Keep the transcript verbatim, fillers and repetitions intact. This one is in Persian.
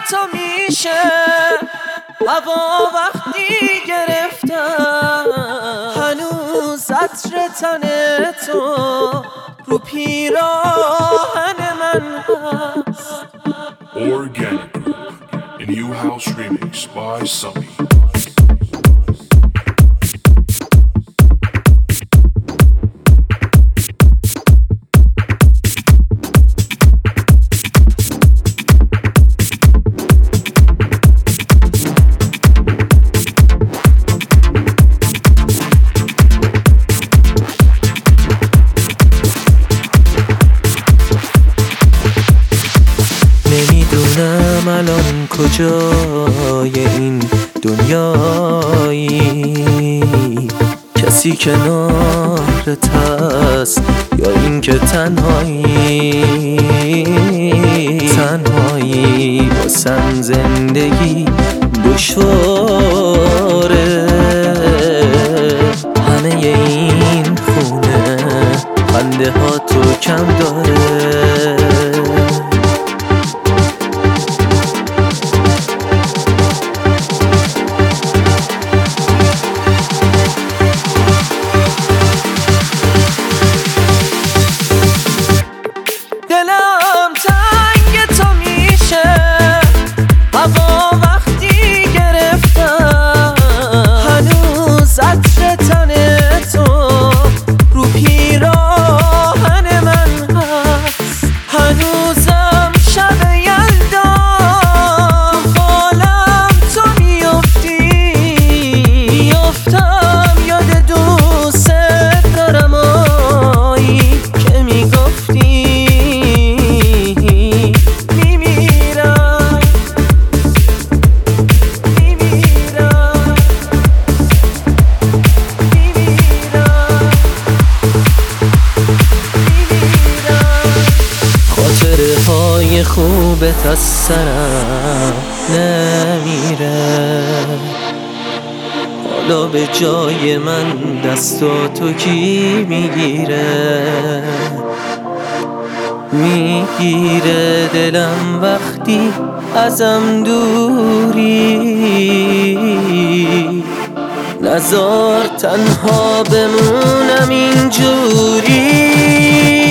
تو میشه هوا وقتی گرفتم، هنوز عطر تن تو رو پیراهن من هست. Organic Group, a new house remix by Sunny. نمیدونم الان کجای این دنیایی، کسی کنارت هست یا این که تنهایی؟ تنهایی واسم زندگی دشواره، همه این خونه خنده ها تو کم داره. دلم تنگ تو میشه هوا وقتی گرفتم، هنوز عطر تن تو رو پیراهن من هست. هنوزم شب یلدا حالم تو میافتی، میافتم یاد دوست دارم آیی که میگفتی های خوبت از سرم نمیره، حالا به جای من دستاتو کی میگیره؟ میگیره دلم وقتی ازم دوری، نذار تنها بمونم اینجوری.